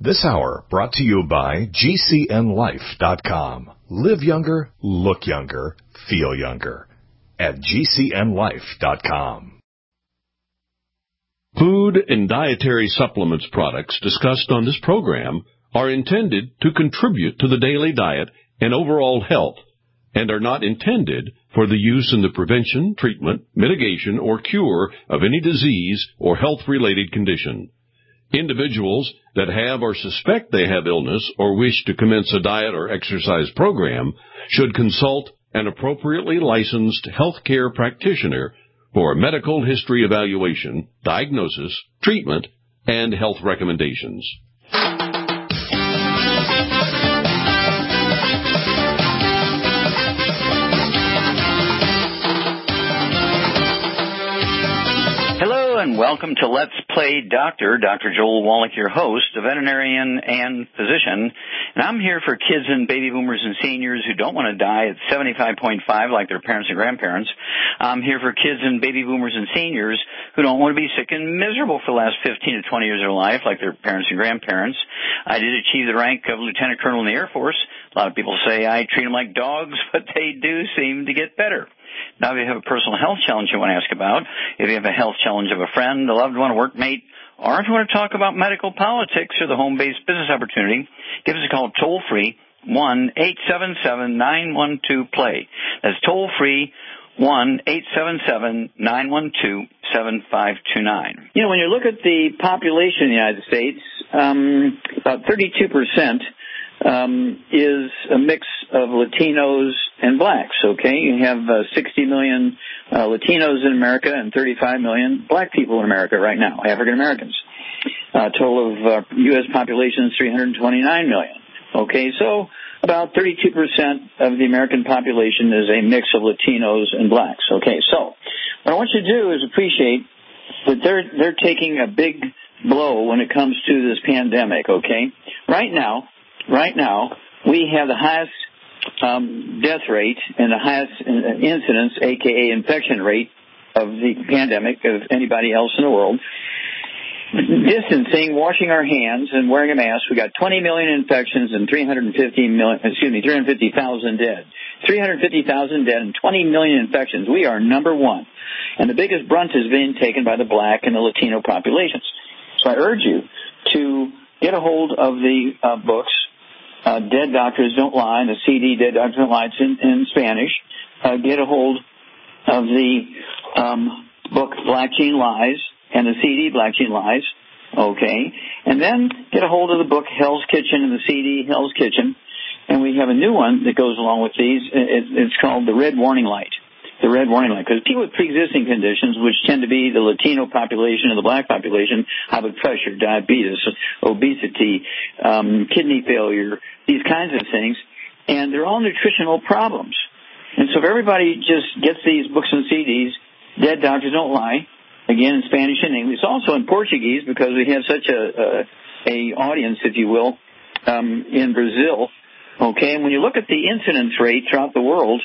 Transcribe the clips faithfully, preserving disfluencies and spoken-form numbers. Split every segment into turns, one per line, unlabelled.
This hour brought to you by G C N life dot com. Live younger, look younger, feel younger at G C N life dot com.
Food and dietary supplements products discussed on this program are intended to contribute to the daily diet and overall health and are not intended for the use in the prevention, treatment, mitigation, or cure of any disease or health-related condition. Individuals that have or suspect they have illness or wish to commence a diet or exercise program should consult an appropriately licensed healthcare practitioner for a medical history evaluation, diagnosis, treatment, and health recommendations.
And welcome to Let's Play Doctor. Doctor Joel Wallach, your host, a veterinarian and physician. And I'm here for kids and baby boomers and seniors who don't want to die at seventy-five point five like their parents and grandparents. I'm here for kids and baby boomers and seniors who don't want to be sick and miserable for the last fifteen to twenty years of their life like their parents and grandparents. I did achieve the rank of Lieutenant Colonel in the Air Force. A lot of people say I treat them like dogs, but they do seem to get better. Now, if you have a personal health challenge you want to ask about, if you have a health challenge of a friend, a loved one, a workmate, or if you want to talk about medical politics or the home-based business opportunity, give us a call toll-free, one eight seven seven nine one two play. That's toll-free, one eight seven seven nine one two seven five two nine. You know, when you look at the population in the United States, um, about thirty-two percent Um, is a mix of Latinos and blacks, okay? You have uh, sixty million uh, Latinos in America and thirty-five million black people in America right now, African Americans. Uh, total of uh, U S population is three hundred twenty-nine million, okay? So about thirty-two percent of the American population is a mix of Latinos and blacks, okay? So what I want you to do is appreciate that they're, they're taking a big blow when it comes to this pandemic, okay? Right now, Right now, we have the highest um, death rate and the highest incidence, a k a infection rate, of the pandemic of anybody else in the world. Distancing, washing our hands, and wearing a mask. We got twenty million infections and three hundred fifty million, excuse me, three hundred fifty thousand dead. three hundred fifty thousand dead and twenty million infections. We are number one. And the biggest brunt is being taken by the black and the Latino populations. So I urge you to get a hold of the uh, books. Uh, Dead Doctors Don't Lie, and the C D Dead Doctors Don't Lie, it's in, in Spanish. Uh, get a hold of the um, book Black Gene Lies and the C D Black Gene Lies, okay? And then get a hold of the book Hell's Kitchen and the C D Hell's Kitchen. And we have a new one that goes along with these. It, it's called The Red Warning Light. The Red Warning Light. Because people with pre-existing conditions, which tend to be the Latino population and the black population, high blood pressure, diabetes, obesity, um, kidney failure, these kinds of things, and they're all nutritional problems. And so if everybody just gets these books and C Ds, Dead Doctors Don't Lie, again in Spanish and English, also in Portuguese because we have such a, a, a audience, if you will, um, in Brazil. Okay, and when you look at the incidence rate throughout the world,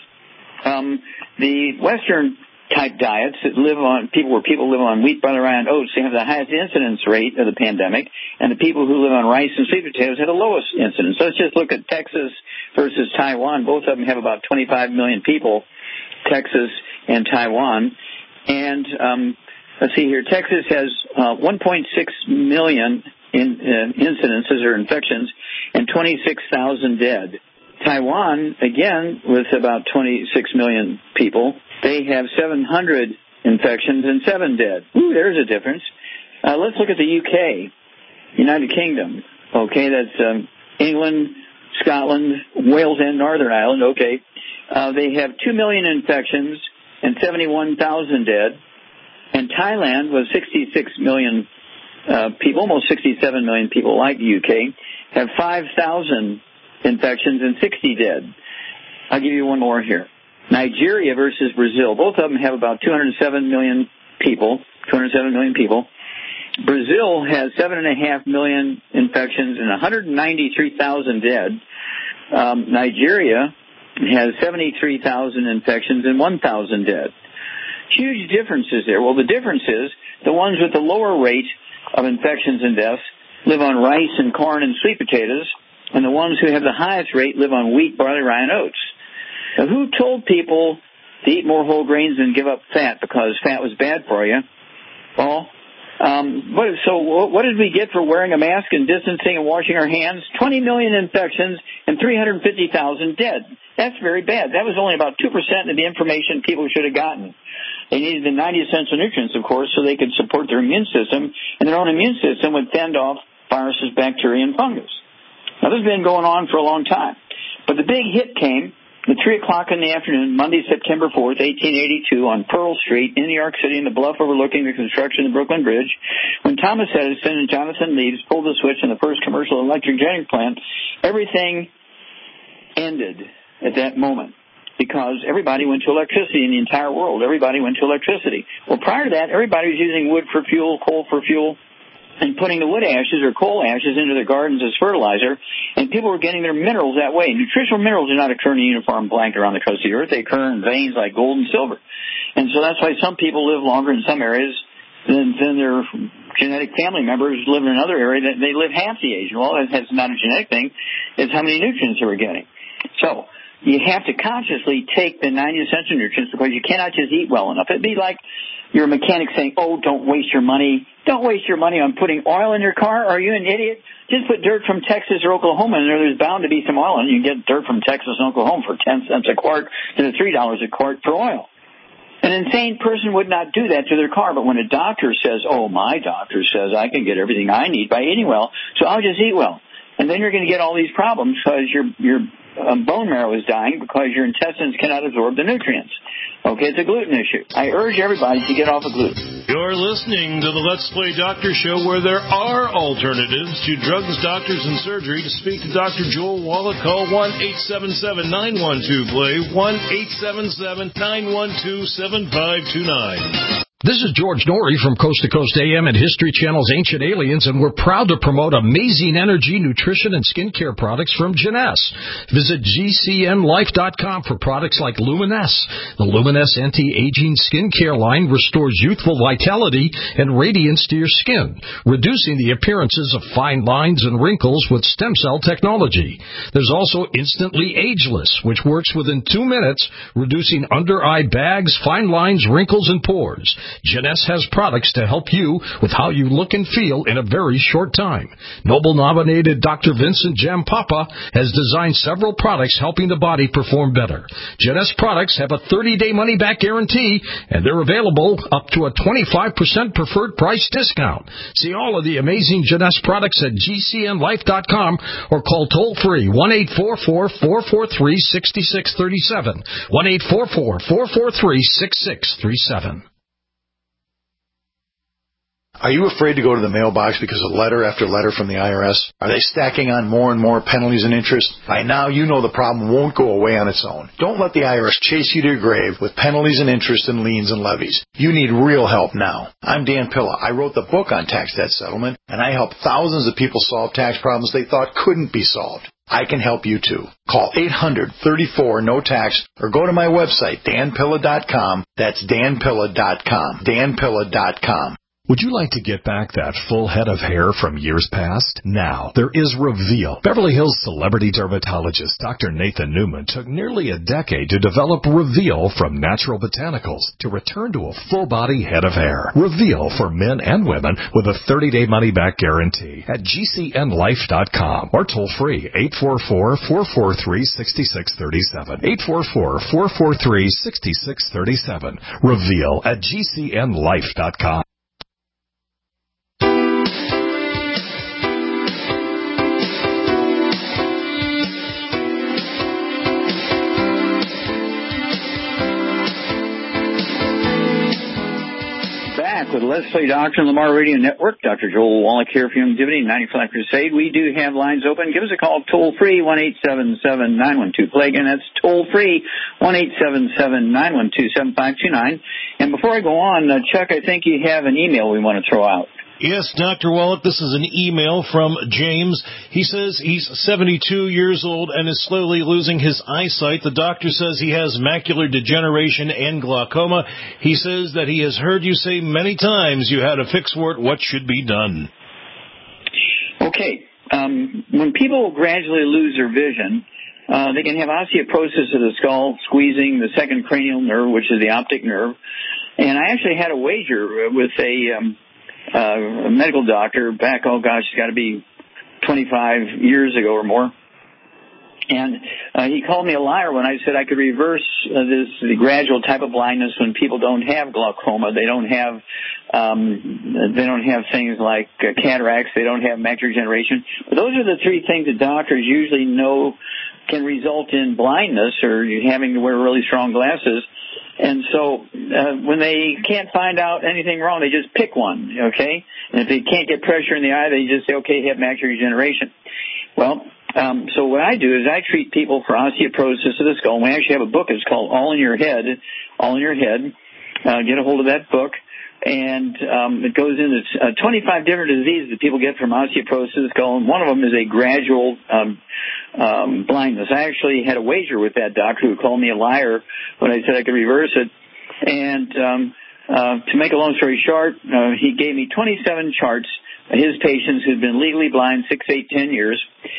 um, the Western type diets that live on people where people live on wheat, barley, rye, and oats, they have the highest incidence rate of the pandemic, and the people who live on rice and sweet potatoes have the lowest incidence. So let's just look at Texas versus Taiwan. Both of them have about twenty-five million people, Texas and Taiwan. And um, let's see here, Texas has uh, one point six million in, uh, incidences or infections and twenty-six thousand dead. Taiwan, again, with about twenty-six million people, they have seven hundred infections and seven dead. Ooh, there's a difference. Uh, let's look at the U K, United Kingdom. Okay, that's um, England, Scotland, Wales, and Northern Ireland. Okay, uh, they have two million infections and seventy-one thousand dead. And Thailand, with sixty-six million uh, people, almost sixty-seven million people, like the U K, have five thousand infections and sixty dead. I'll give you one more here. Nigeria versus Brazil. Both of them have about two hundred seven million people, two hundred seven million people. Brazil has seven point five million infections and one hundred ninety-three thousand dead. Um, Nigeria has seventy-three thousand infections and one thousand dead. Huge differences there. Well, the difference is the ones with the lower rate of infections and deaths live on rice and corn and sweet potatoes, and the ones who have the highest rate live on wheat, barley, rye, and oats. Now, who told people to eat more whole grains and give up fat because fat was bad for you? Well, um, what, so what did we get for wearing a mask and distancing and washing our hands? twenty million infections and three hundred fifty thousand dead. That's very bad. That was only about two percent of the information people should have gotten. They needed the ninety essential nutrients, of course, so they could support their immune system, and their own immune system would fend off viruses, bacteria, and fungus. Now, this has been going on for a long time. But the big hit came at three o'clock in the afternoon, Monday, September fourth, eighteen eighty-two, on Pearl Street in New York City, in the bluff overlooking the construction of the Brooklyn Bridge, when Thomas Edison and Jonathan Leaves pulled the switch in the first commercial electric generating plant. Everything ended at that moment, because everybody went to electricity in the entire world. Everybody went to electricity. Well, prior to that, everybody was using wood for fuel, coal for fuel, and putting the wood ashes or coal ashes into their gardens as fertilizer, and people were getting their minerals that way. Nutritional minerals do not occur in a uniform blanket around the crust of the earth. They occur in veins like gold and silver. And so that's why some people live longer in some areas than, than their genetic family members live in another area that they live half the age. Well, that's not a genetic thing. It's how many nutrients they were getting. So you have to consciously take the ninety essential nutrients, because you cannot just eat well enough. It'd be like your mechanic saying, oh, don't waste your money. Don't waste your money on putting oil in your car. Are you an idiot? Just put dirt from Texas or Oklahoma in there. There's bound to be some oil, and you can get dirt from Texas and Oklahoma for ten cents a quart to three dollars a quart for oil. An insane person would not do that to their car, but when a doctor says, oh, my doctor says I can get everything I need by eating well, so I'll just eat well. And then you're going to get all these problems because your your um, bone marrow is dying because your intestines cannot absorb the nutrients. Okay, it's a gluten issue. I urge everybody to get off of gluten.
You're listening to the Let's Play Doctor Show, where there are alternatives to drugs, doctors, and surgery. To speak to Doctor Joel Wallach, call one eight seven seven, nine one two, play, one eight seven seven, nine one two, seven five two nine.
This is George Norrie from Coast to Coast A M and History Channel's Ancient Aliens, and we're proud to promote amazing energy, nutrition, and skincare products from Jeunesse. Visit G C N life dot com for products like Luminesse. The Luminesse anti-aging skincare line restores youthful vitality and radiance to your skin, reducing the appearances of fine lines and wrinkles with stem cell technology. There's also Instantly Ageless, which works within two minutes, reducing under-eye bags, fine lines, wrinkles, and pores. Jeunesse has products to help you with how you look and feel in a very short time. Nobel-nominated Doctor Vincent Jampapa has designed several products helping the body perform better. Jeunesse products have a thirty-day money-back guarantee, and they're available up to a twenty-five percent preferred price discount. See all of the amazing Jeunesse products at G C N life dot com or call toll-free one eight four four, four four three, six six three seven, one eight four four, four four three, six six three seven.
Are you afraid to go to the mailbox because of letter after letter from the I R S? Are they stacking on more and more penalties and interest? By now, you know the problem won't go away on its own. Don't let the I R S chase you to your grave with penalties and interest and liens and levies. You need real help now. I'm Dan Pilla. I wrote the book on tax debt settlement, and I help thousands of people solve tax problems they thought couldn't be solved. I can help you too. Call eight hundred, thirty-four, no tax or go to my website, dan pilla dot com. That's dan pilla dot com. dan pilla dot com.
Would you like to get back that full head of hair from years past? Now, there is Reveal. Beverly Hills celebrity dermatologist Doctor Nathan Newman took nearly a decade to develop Reveal from natural botanicals to return to a full-body head of hair. Reveal for men and women with a thirty-day money-back guarantee at G C N life dot com or toll-free eight four four, four four three, six six three seven, eight four four, four four three, six six three seven. Reveal at G C N life dot com.
With Let's Play Doctor and Lamar Radio Network, Doctor Joel Wallach here for Youngevity ninety-five Crusade. We do have lines open. Give us a call toll-free, one eight seven seven, nine one two, play. Again, that's toll-free, one eight seven seven, nine one two, seven five two nine. And before I go on, uh, Chuck, I think you have an email we want to throw out.
Yes, Doctor Wallach, this is an email from James. He says he's seventy-two years old and is slowly losing his eyesight. The doctor says he has macular degeneration and glaucoma. He says that he has heard you say many times you had a fix for it. What should be done?
Okay. Um, when people gradually lose their vision, uh, they can have osteoporosis of the skull, squeezing the second cranial nerve, which is the optic nerve. And I actually had a wager with a, um, uh, a medical doctor back, oh gosh, it's got to be twenty-five years ago or more. And uh, he called me a liar when I said I could reverse uh, this the gradual type of blindness when people don't have glaucoma. They don't have um, they don't have things like uh, cataracts. They don't have macular degeneration. But those are the three things that doctors usually know can result in blindness or having to wear really strong glasses. And so uh, when they can't find out anything wrong, they just pick one, okay? And if they can't get pressure in the eye, they just say, okay, you have macular degeneration. Well, um, so what I do is I treat people for osteoporosis of the skull. And we actually have a book. It's called All in Your Head, All in Your Head. Uh, get a hold of that book. And um, it goes into uh, twenty-five different diseases that people get from osteoporosis of the skull, and one of them is a gradual um, um, blindness. I actually had a wager with that doctor who called me a liar when I said I could reverse it. And um, uh, to make a long story short, uh, he gave me twenty-seven charts of his patients who'd been legally blind six, eight, ten years.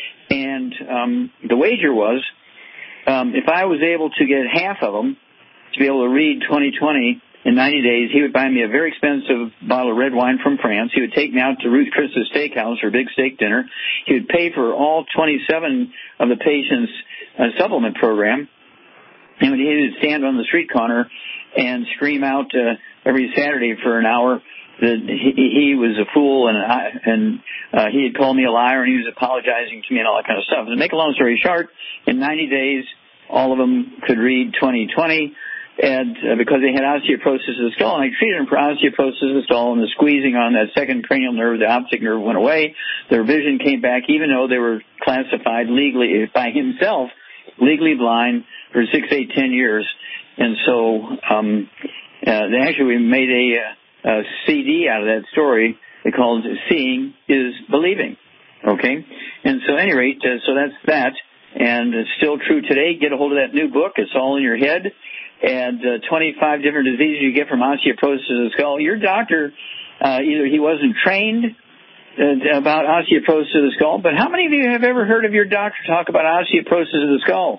And um, the wager was um, if I was able to get half of them to be able to read twenty twenty in ninety days, he would buy me a very expensive bottle of red wine from France. He would take me out to Ruth Chris's Steakhouse for a big steak dinner. He would pay for all twenty-seven of the patients' uh, supplement program. And he would stand on the street corner and scream out uh, every Saturday for an hour that he, he was a fool and I, and uh, he had called me a liar and he was apologizing to me and all that kind of stuff. And to make a long story short, in ninety days, all of them could read twenty twenty. And uh, because they had osteoporosis of the skull, and I treated them for osteoporosis of the skull, and the squeezing on that second cranial nerve, the optic nerve, went away. Their vision came back, even though they were classified legally by himself, legally blind for six, eight, ten years. And so um, uh, they actually made a, a C D out of that story. They called it "Seeing is Believing." Okay, and so at any rate, uh, so that's that, and it's still true today. Get a hold of that new book. It's all in your head. And uh, twenty-five different diseases you get from osteoporosis of the skull. Your doctor, uh, either he wasn't trained uh, about osteoporosis of the skull, but how many of you have ever heard of your doctor talk about osteoporosis of the skull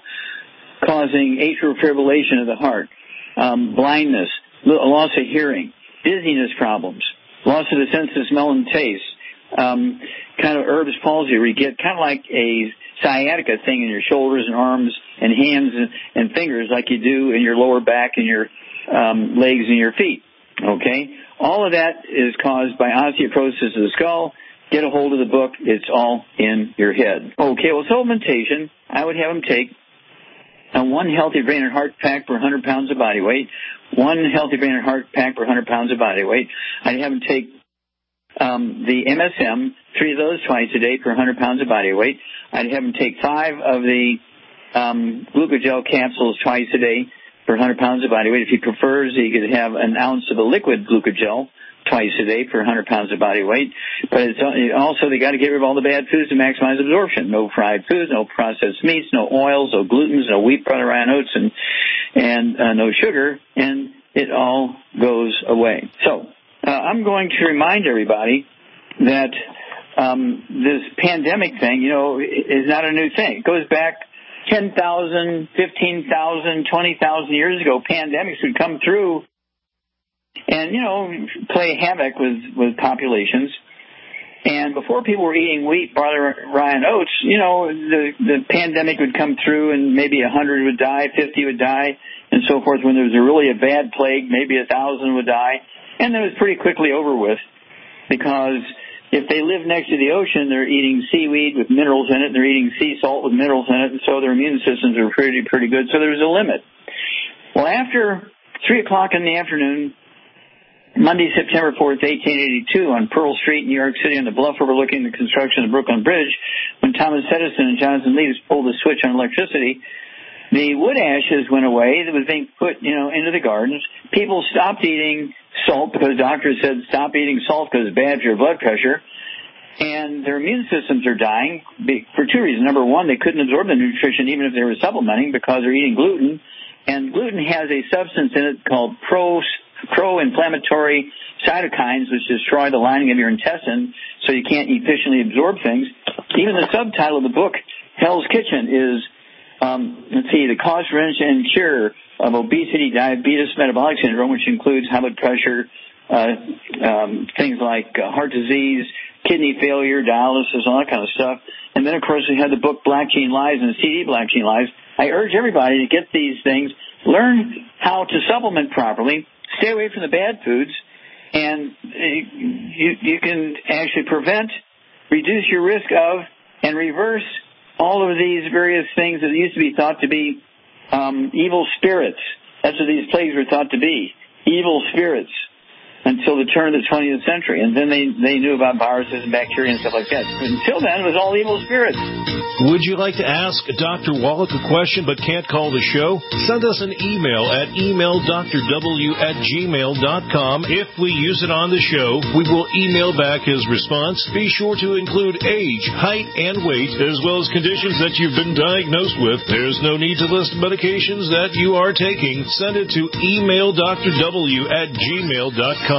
causing atrial fibrillation of the heart, um, blindness, loss of hearing, dizziness problems, loss of the sense of smell and taste, um, kind of Erb's palsy where you get kind of like a sciatica thing in your shoulders and arms and hands and, and fingers like you do in your lower back and your um, legs and your feet. Okay? All of that is caused by osteoporosis of the skull. Get a hold of the book. It's all in your head. Okay, well, supplementation, I would have them take a one healthy brain and heart pack per one hundred pounds of body weight, one healthy brain and heart pack per one hundred pounds of body weight. I'd have them take Um, the M S M, three of those twice a day per one hundred pounds of body weight. I'd have them take five of the um, glucogel capsules twice a day per one hundred pounds of body weight. If he prefers, he could have an ounce of a liquid glucogel twice a day per one hundred pounds of body weight. But it's also, they got to get rid of all the bad foods to maximize absorption. No fried foods, no processed meats, no oils, no glutens, no wheat, butter, rye, and oats, and, and uh, no sugar, and it all goes away. So, Uh, I'm going to remind everybody that um, this pandemic thing, you know, is not a new thing. It goes back ten thousand, fifteen thousand, twenty thousand years ago. Pandemics would come through and, you know, play havoc with, with populations. And before people were eating wheat, barley, rye, and oats, you know, the, the pandemic would come through and maybe one hundred would die, fifty would die, and so forth. When there was a really a bad plague, maybe one thousand would die. And that was pretty quickly over with, because if they live next to the ocean, they're eating seaweed with minerals in it, and they're eating sea salt with minerals in it, and so their immune systems are pretty, pretty good. So there's a limit. Well, after three o'clock in the afternoon, Monday, September fourth, eighteen eighty-two, on Pearl Street, New York City, on the bluff overlooking the construction of the Brooklyn Bridge, when Thomas Edison and Jonathan Leeds pulled the switch on electricity, the wood ashes went away that was being put, you know, into the gardens. People stopped eating salt because doctors said stop eating salt because it's bad for your blood pressure. And their immune systems are dying for two reasons. Number one, they couldn't absorb the nutrition even if they were supplementing because they're eating gluten. And gluten has a substance in it called pros, pro-inflammatory cytokines, which destroy the lining of your intestine so you can't efficiently absorb things. Even the subtitle of the book, Hell's Kitchen, is, um, let's see, the cause, prevention, and cure of obesity, diabetes, metabolic syndrome, which includes high blood pressure, uh, um, things like uh, heart disease, kidney failure, dialysis, all that kind of stuff. And then, of course, we have the book Black Gene Lies and the C D Black Gene Lies. I urge everybody to get these things, learn how to supplement properly, stay away from the bad foods, and you, you can actually prevent, reduce your risk of, and reverse all of these various things that used to be thought to be um, evil spirits. That's what these plagues were thought to be, evil spirits, until the turn of the twentieth century. And then they, they knew about viruses and bacteria and stuff like that. But until then, it was all evil spirits.
Would you like to ask Doctor Wallach a question but can't call the show? Send us an email at email d r w at gmail dot com. If we use it on the show, we will email back his response. Be sure to include age, height, and weight, as well as conditions that you've been diagnosed with. There's no need to list medications that you are taking. Send it to email d r w at gmail dot com.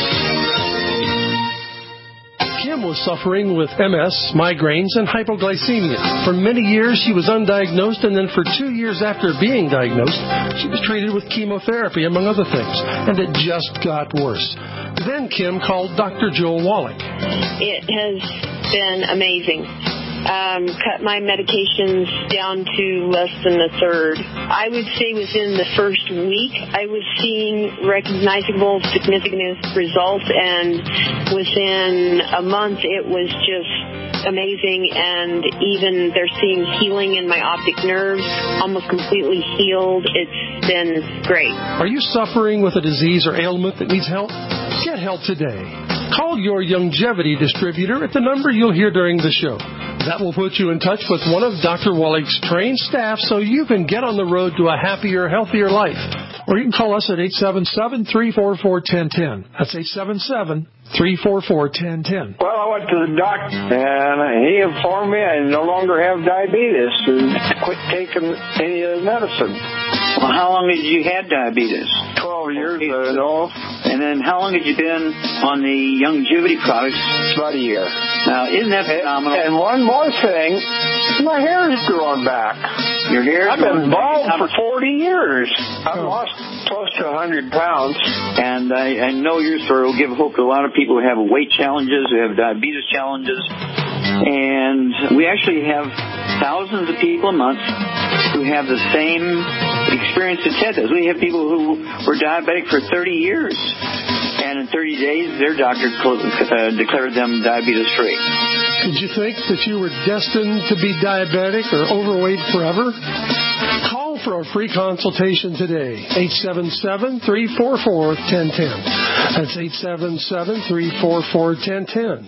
Kim was suffering with M S, migraines, and hypoglycemia. For many years, she was undiagnosed, and then for two years after being diagnosed, she was treated with chemotherapy, among other things, and it just got worse. Then Kim called Doctor Joel Wallach.
It has been amazing. Um, cut my medications down to less than a third. I would say within the first week, I was seeing recognizable, significant results, and within a month, it was just amazing. And even they're seeing healing in my optic nerves, almost completely healed. It's been great.
Are you suffering with a disease or ailment that needs help? Get help today. Call your Youngevity distributor at the number you'll hear during the show. That will put you in touch with one of Doctor Wallach's trained staff so you can get on the road to a happier, healthier life. Or you can call us at eight seven seven, three four four, one zero one zero. That's eight seven seven, three four four, one zero one zero.
Well, I went to the doctor, and he informed me I no longer have diabetes and quit taking any of the medicine.
Well, how long had you had diabetes?
Twelve years, I know.
And then how long had you been on the Youngevity products?
About a year.
Now, isn't that phenomenal?
And one more thing, my hair is growing back.
Your hair is
I've been bald
back.
for forty years. I've lost close to one hundred pounds.
And I, I know your story will give hope to a lot of people who have weight challenges, who have diabetes challenges. And we actually have thousands of people a month who have the same experience that Ted does. We have people who were diabetic for thirty years. And in thirty days, their doctor uh, declared them diabetes-free.
Did you think that you were destined to be diabetic or overweight forever? Call for a free consultation today. eight seven seven, three four four, one zero one zero. That's eight seven seven, three four four, one zero one zero.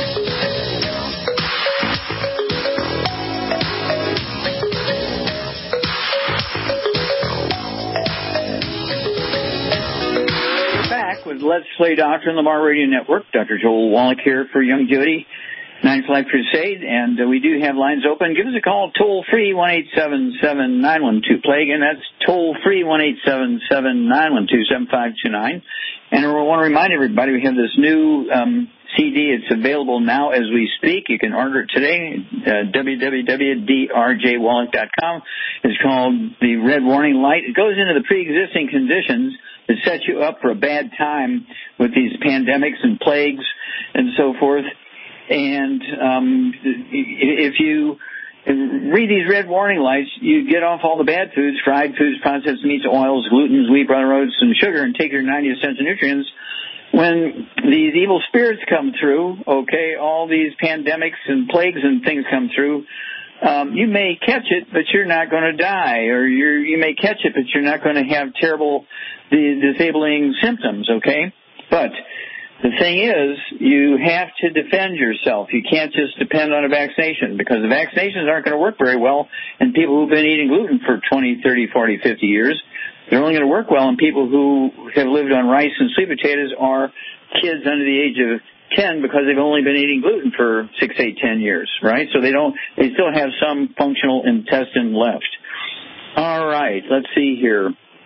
With Let's Play Doctor on the Lamar Radio Network. Doctor Joel Wallach here for Youngevity, Nine to Life Crusade, and uh, we do have lines open. Give us a call, toll-free, one eight seven seven, nine one two, play. Again, that's toll-free, one eight seven seven, nine one two, seven five two nine. And I want to remind everybody we have this new um, C D. It's available now as we speak. You can order it today, uh, w w w dot d r j wallach dot com. It's called The Red Warning Light. It goes into the pre-existing conditions that set you up for a bad time with these pandemics and plagues and so forth. And um, if you read these red warning lights, you get off all the bad foods, fried foods, processed meats, oils, glutens, wheat, brown oats, and sugar, and take your ninety essential nutrients. When these evil spirits come through, okay, all these pandemics and plagues and things come through, Um, you may catch it, but you're not going to die, or you're, you may catch it, but you're not going to have terrible, the, disabling symptoms, okay? But the thing is, you have to defend yourself. You can't just depend on a vaccination, because the vaccinations aren't going to work very well in people who've been eating gluten for twenty, thirty, forty, fifty years. They're only going to work well in people who have lived on rice and sweet potatoes or kids under the age of ten, because they've only been eating gluten for six, eight, ten years, right? So they don't, they still have some functional intestine left. All right, let's see here.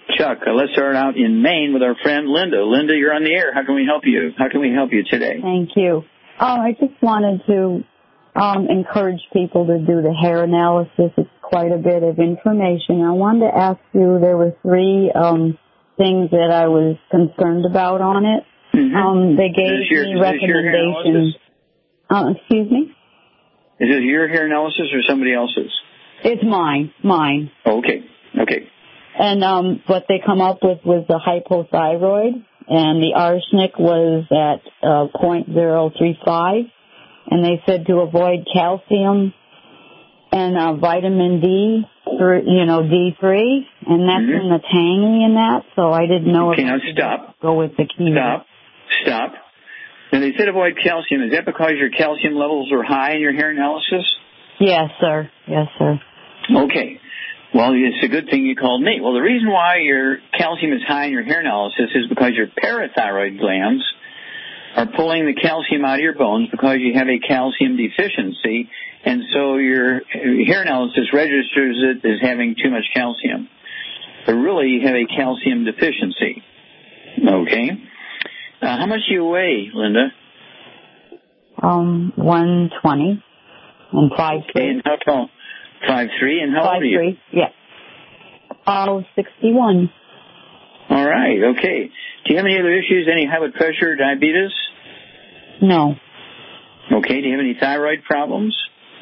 Chuck. Uh, let's start out in Maine with our friend Linda. Linda, you're on the air. How can we help you? How can we help you today?
Thank you. Oh, I just wanted to um, encourage people to do the hair analysis. It's quite a bit of information. I wanted to ask you, there were three um, things that I was concerned about on it. Mm-hmm. Um, they gave your, me recommendations. Uh, excuse me?
Is it your hair analysis or somebody else's?
It's mine. Mine.
Oh, okay. Okay.
And um, what they come up with was the hypothyroid, and the arsenic was at uh, zero point zero three five, and they said to avoid calcium and uh, vitamin D, for, you know, D three, and that's mm-hmm. in the tangy in that, so I didn't know
okay,
if
now
I should
stop.
go with the chemo.
Stop. Stop. And they said avoid calcium. Is that because your calcium levels are high in your hair analysis?
Yes, sir. Yes, sir.
Okay. Well, it's a good thing you called me. Well, the reason why your calcium is high in your hair analysis is because your parathyroid glands are pulling the calcium out of your bones because you have a calcium deficiency, and so your hair analysis registers it as having too much calcium. But really, you have a calcium deficiency. Okay. Uh, how much do you weigh, Linda?
Um, one twenty and five
three. Okay, and how tall? Five three, and how
five,
old are you?
Three, yeah. Oh, sixty-one.
All right, okay. Do you have any other issues, any high blood pressure or diabetes?
No.
Okay, do you have any thyroid problems?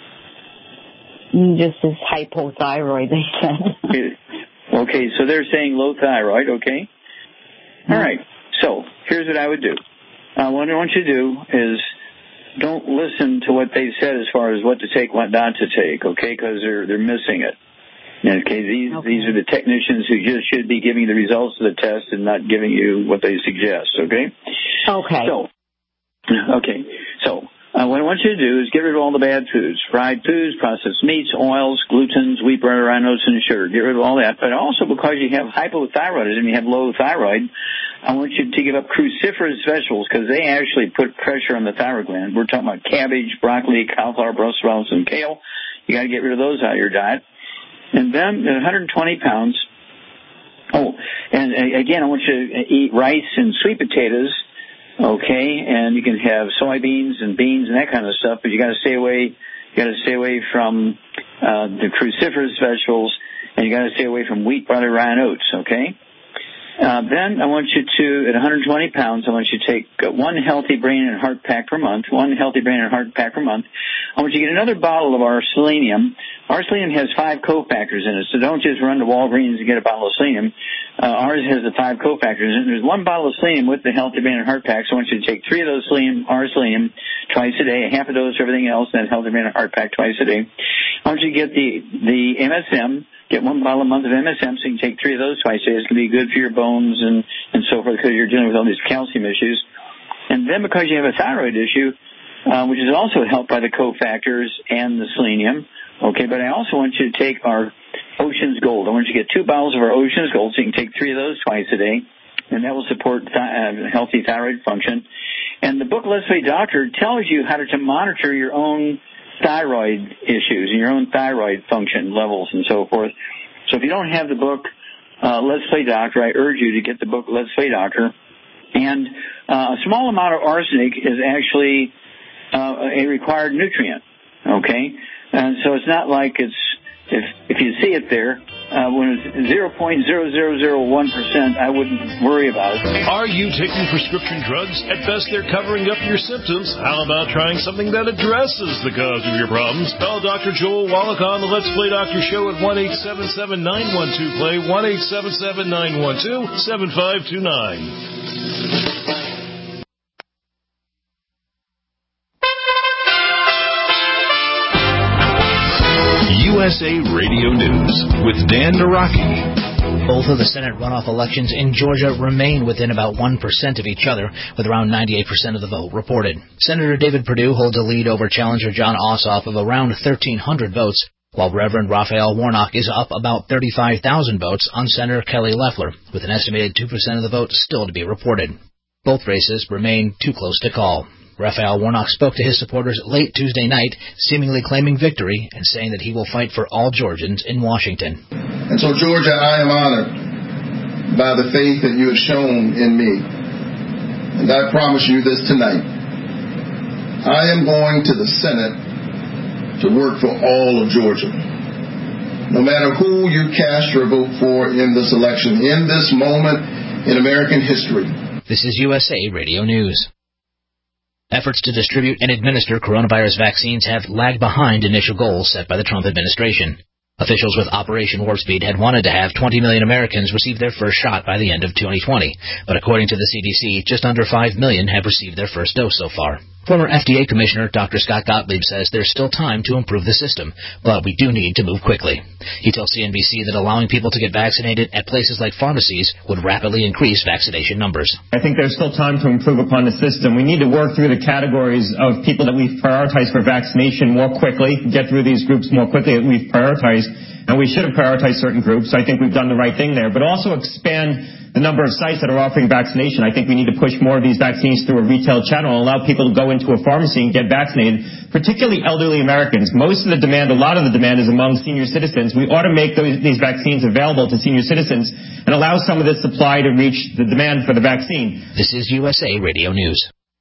Just this hypothyroid, they said.
Okay, so they're saying low thyroid, okay. All right, so here's what I would do. Uh, what I want you to do is don't listen to what they said as far as what to take, what not to take, okay, because they're, they're missing it. Okay, these okay. these are the technicians who just should be giving the results of the test and not giving you what they suggest, okay?
Okay.
So, okay, so uh, what I want you to do is get rid of all the bad foods, fried foods, processed meats, oils, glutens, wheat, butter, rhinos, and sugar. Get rid of all that. But also because you have hypothyroidism, you have low thyroid, I want you to give up cruciferous vegetables because they actually put pressure on the thyroid gland. We're talking about cabbage, broccoli, cauliflower, Brussels sprouts, and kale. You got to get rid of those out of your diet. And then at one hundred twenty pounds, oh, and again, I want you to eat rice and sweet potatoes, okay, and you can have soybeans and beans and that kind of stuff, but you got to stay away, you got to stay away from uh, the cruciferous vegetables, and you got to stay away from wheat, butter, rye, and oats, okay? Uh, then I want you to, at one hundred twenty pounds, I want you to take one healthy brain and heart pack per month, one healthy brain and heart pack per month. I want you to get another bottle of our selenium. Our selenium has five cofactors in it, so don't just run to Walgreens and get a bottle of selenium. Uh, ours has the five cofactors in it. There's one bottle of selenium with the healthy brain and heart pack, so I want you to take three of those selenium, our selenium, twice a day, half of those for everything else, and that healthy brain and heart pack twice a day. I want you to get the, the M S M. Get one bottle a month of M S M, so you can take three of those twice a day. It's going to be good for your bones and, and so forth because you're dealing with all these calcium issues. And then because you have a thyroid issue, uh, which is also helped by the cofactors and the selenium, okay, but I also want you to take our Ocean's Gold. I want you to get two bottles of our Ocean's Gold, so you can take three of those twice a day, and that will support th- uh, healthy thyroid function. And the book Let's Play Doctor tells you how to, to monitor your own thyroid issues and your own thyroid function levels and so forth. So if you don't have the book uh, Let's Play Doctor, I urge you to get the book Let's Play Doctor. And uh, a small amount of arsenic is actually uh, a required nutrient, okay? And so it's not like it's, if if you see it there, uh, when it's zero point zero zero zero one percent, I wouldn't worry about it.
Are you taking prescription drugs? At best, they're covering up your symptoms. How about trying something that addresses the cause of your problems? Call Doctor Joel Wallach on the Let's Play Doctor Show at one eight seven seven nine one two play, one eight seven seven nine one two seven five two nine.
U S A Radio News with Dan Naraki.
Both of the Senate runoff elections in Georgia remain within about one percent of each other, with around ninety-eight percent of the vote reported. Senator David Perdue holds a lead over challenger John Ossoff of around thirteen hundred votes, while Reverend Raphael Warnock is up about thirty-five thousand votes on Senator Kelly Loeffler, with an estimated two percent of the vote still to be reported. Both races remain too close to call. Raphael Warnock spoke to his supporters late Tuesday night, seemingly claiming victory and saying that he will fight for all Georgians in Washington.
And so, Georgia, I am honored by the faith that you have shown in me. And I promise you this tonight. I am going to the Senate to work for all of Georgia. No matter who you cast your vote for in this election, in this moment in American history.
This is U S A Radio News. Efforts to distribute and administer coronavirus vaccines have lagged behind initial goals set by the Trump administration. Officials with Operation Warp Speed had wanted to have twenty million Americans receive their first shot by the end of twenty twenty, but according to the C D C, just under five million have received their first dose so far. Former F D A Commissioner Doctor Scott Gottlieb says there's still time to improve the system, but we do need to move quickly. He tells C N B C that allowing people to get vaccinated at places like pharmacies would rapidly increase vaccination numbers.
I think there's still time to improve upon the system. We need to work through the categories of people that we've prioritized for vaccination more quickly, get through these groups more quickly that we've prioritized, and we should have prioritized certain groups. I think we've done the right thing there, but also expand the number of sites that are offering vaccination. I think we need to push more of these vaccines through a retail channel and allow people to go into a pharmacy and get vaccinated, particularly elderly Americans. Most of the demand, a lot of the demand is among senior citizens. We ought to make those, these vaccines available to senior citizens and allow some of this supply to reach the demand for the vaccine.
This is U S A Radio News.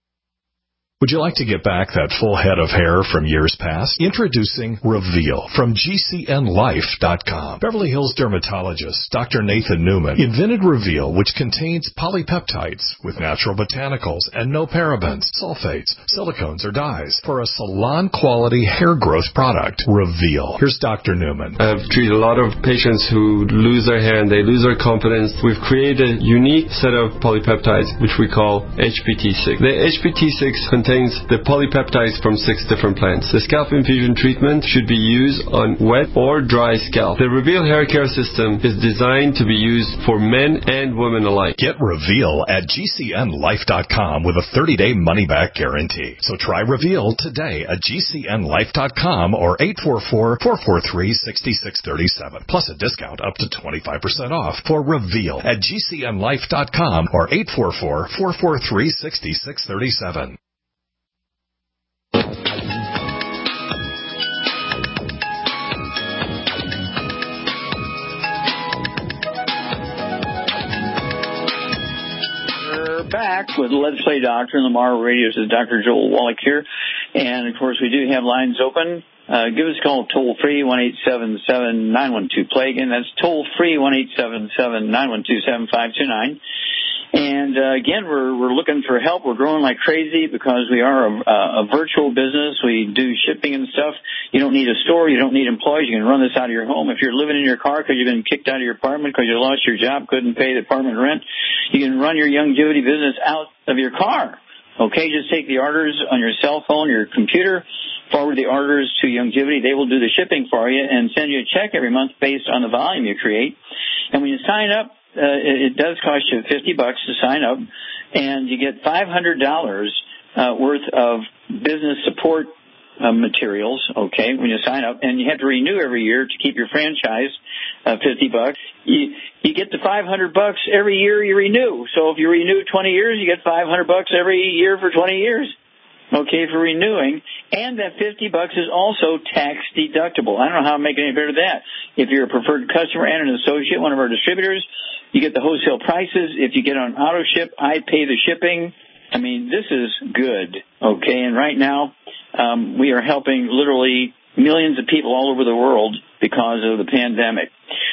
Would you like to get back that full head of hair from years past? Introducing Reveal from G C N Life dot com. Beverly Hills dermatologist Doctor Nathan Newman invented Reveal, which contains polypeptides with natural botanicals and no parabens, sulfates, silicones, or dyes for a salon-quality hair growth product. Reveal. Here's Doctor Newman.
I've treated a lot of patients who lose their hair and they lose their confidence. We've created a unique set of polypeptides, which we call H P T six. The H P T six contains the polypeptides from six different plants. The scalp infusion treatment should be used on wet or dry scalp. The Reveal hair care system is designed to be used for men and women alike.
Get Reveal at G C N Life dot com with a thirty-day money-back guarantee. So try Reveal today at G C N Life dot com or eight four four, four four three, six six three seven. Plus a discount up to twenty-five percent off for Reveal at G C N Life dot com or eight four four, four four three, six six three seven.
Back with Let's Play Doctor and Lamar Radio. This is Doctor Joel Wallach here. And, of course, we do have lines open. Uh, give us a call toll-free, one eight seven seven, nine one two, play. Again, that's toll-free, one eight seven seven, nine one two, seven five two nine. And, uh, again, we're we're looking for help. We're growing like crazy because we are a, a virtual business. We do shipping and stuff. You don't need a store. You don't need employees. You can run this out of your home. If you're living in your car because you've been kicked out of your apartment because you lost your job, couldn't pay the apartment rent, you can run your Youngevity business out of your car. Okay, just take the orders on your cell phone, your computer, forward the orders to Youngevity. They will do the shipping for you and send you a check every month based on the volume you create. And when you sign up, uh, it, it does cost you fifty bucks to sign up, and you get five hundred dollars uh, worth of business support uh, materials, okay, when you sign up. And you have to renew every year to keep your franchise, uh, fifty bucks. You, you get the five hundred bucks every year you renew. So if you renew twenty years, you get five hundred bucks every year for twenty years. Okay, for renewing. And that fifty bucks is also tax deductible. I don't know how to make it any better than that. If you're a preferred customer and an associate, one of our distributors, you get the wholesale prices. If you get on auto ship, I pay the shipping. I mean, this is good. Okay, and right now, um, we are helping literally millions of people all over the world because of the pandemic.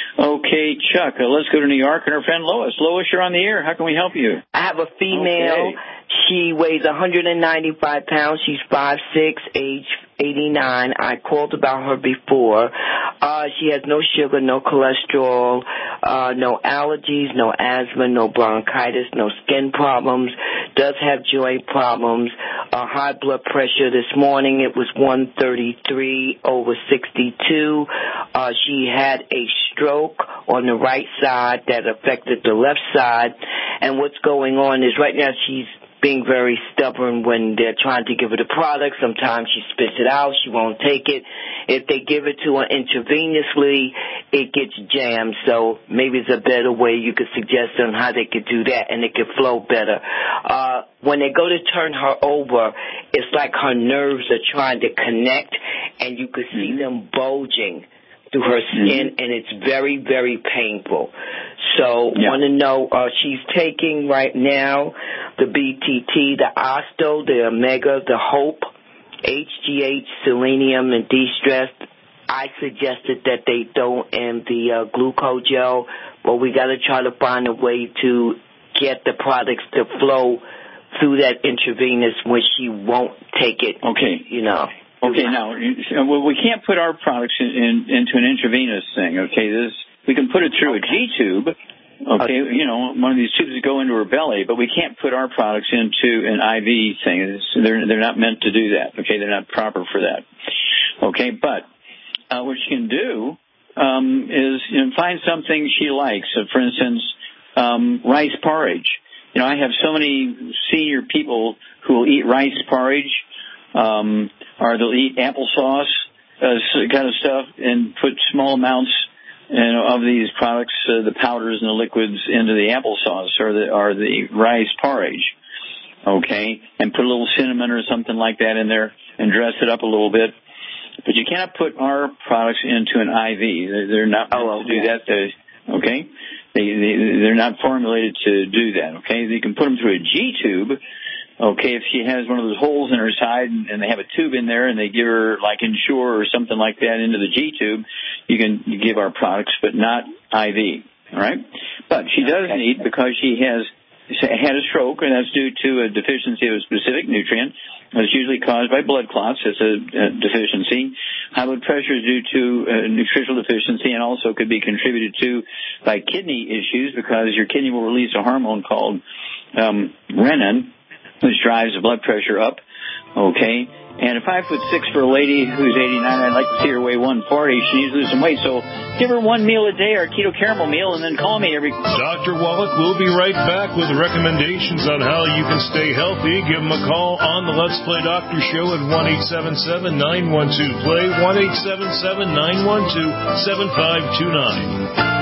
Okay, Chuck, uh, let's go to New York and our friend Lois. Lois, you're on the air. How can we help you?
I have a female. Okay. She weighs one hundred ninety-five pounds. She's five six, age eighty-nine. I called about her before. Uh, she has no sugar, no cholesterol, uh, no allergies, no asthma, no bronchitis, no skin problems, does have joint problems, uh, high blood pressure. This morning it was one thirty-three over sixty-two. Uh, she had a stroke on the right side that affected the left side. And what's going on is right now she's being very stubborn when they're trying to give her the product. Sometimes she spits it out. She won't take it. If they give it to her intravenously, it gets jammed. So maybe it's a better way you could suggest on how they could do that, and it could flow better. Uh, when they go to turn her over, it's like her nerves are trying to connect, and you could see them bulging. through her skin, and it's very, very painful. So
Yeah.
want to know, uh, she's taking right now the B T T, the Osto, the Omega, the Hope, H G H, Selenium, and De-Stress. I suggested that they don't, and the uh, Glucogel, but we got to try to find a way to get the products to flow through that intravenous when she won't take it.
Okay.
You know.
Okay, now, well, we can't put our products in, in, into an intravenous thing, okay? This we can put it through a G-tube, okay, you know, one of these tubes that go into her belly, but we can't put our products into an I V thing. It's, they're, they're not meant to do that, okay? They're not proper for that, okay? But uh, what she can do um, is you know, find something she likes. So, for instance, um, rice porridge. You know, I have so many senior people who will eat rice porridge, um, or they'll eat applesauce, uh, kind of stuff, and put small amounts you know, of these products, uh, the powders and the liquids, into the applesauce or the or the rice porridge, okay, and put a little cinnamon or something like that in there and dress it up a little bit. But you cannot put our products into an I V. They're, they're not meant
oh,
to do that. They, okay, they, they they're not formulated to do that. Okay, you can put them through a G tube. Okay, if she has one of those holes in her side and, and they have a tube in there and they give her like Ensure or something like that into the G tube, you can give our products, but not I V. All right, but she does need, because she has had a stroke, and that's due to a deficiency of a specific nutrient. It's usually caused by blood clots. It's a, a deficiency. High blood pressure is due to a nutritional deficiency, and also could be contributed to by kidney issues, because your kidney will release a hormone called um, renin, which drives the blood pressure up, okay? And at five foot six for a lady who's eighty-nine, I'd like to see her weigh one forty. She needs to lose some weight, so give her one meal a day, or a keto caramel meal, and then call me every...
Doctor Wallach will be right back with recommendations on how you can stay healthy. Give him a call on the Let's Play Doctor Show at one eight seven seven, nine one two, play, one eight seven seven, nine one two, seven five two nine.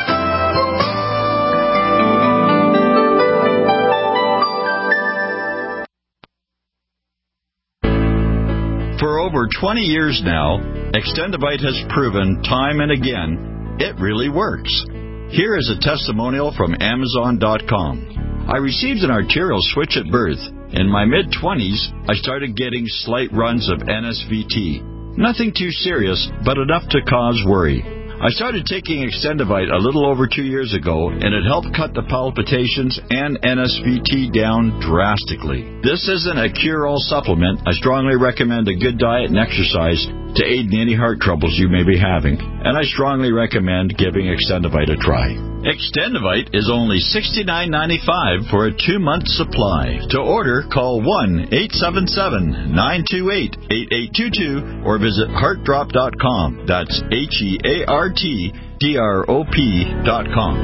For over twenty years now, Extendivite has proven time and again it really works. Here is a testimonial from Amazon dot com. I received an arterial switch at birth. In my mid-twenties, I started getting slight runs of N S V T. Nothing too serious, but enough to cause worry. I started taking Extendivite a little over two years ago, and it helped cut the palpitations and N S V T down drastically. This isn't a cure-all supplement. I strongly recommend a good diet and exercise to aid in any heart troubles you may be having, and I strongly recommend giving Extendivite a try. Extendivite is only sixty-nine ninety-five for a two-month supply. To order, call one eight seven seven, nine two eight, eight eight two two or visit heart drop dot com. That's H E A R T D R O P dot com.